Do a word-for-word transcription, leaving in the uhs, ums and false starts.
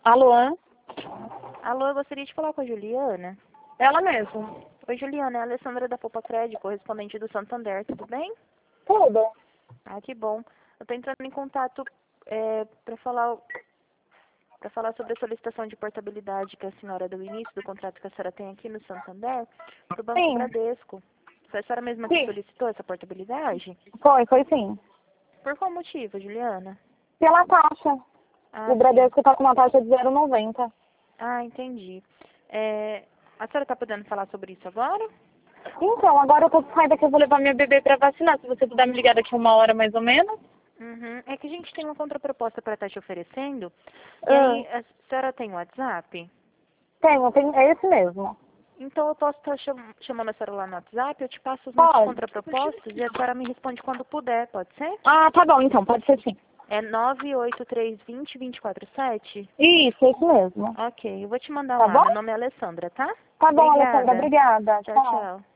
Alô? Alô, eu gostaria de falar com a Juliana. Ela mesma. Oi, Juliana, é a Alessandra da Poupa Crédito, correspondente do Santander, tudo bem? Tudo. Ah, que bom. Eu tô entrando em contato é, para falar para falar sobre a solicitação de portabilidade que a senhora deu início do contrato que a senhora tem aqui no Santander, do Banco Sim. Bradesco. Foi a senhora mesma Sim. que solicitou essa portabilidade? Foi, foi sim. Por qual motivo, Juliana? Pela taxa. Ah, O sim. Bradesco tá com uma taxa de zero vírgula noventa. Ah, entendi. É, a senhora está podendo falar sobre isso agora? Então, agora eu tô saindo aqui, eu vou levar minha bebê pra vacinar. Se você puder me ligar daqui uma hora mais ou menos. Uhum. É que a gente tem uma contraproposta para estar te oferecendo. E Ah, aí, a senhora tem WhatsApp? tenho, tenho, é esse mesmo. Então eu posso estar cham chamando a senhora lá no WhatsApp, eu te passo as nossas Pode. contrapropostas e a senhora me responde quando puder, pode ser? Ah, tá bom, então, pode ser sim. É nove oito três dois zero, dois quatro sete? Isso, é isso mesmo. Ok, eu vou te mandar Tá lá. bom? Meu nome é Alessandra, tá? Tá bom, Alessandra, Obrigada. obrigada. Tchau, Tchau. tchau.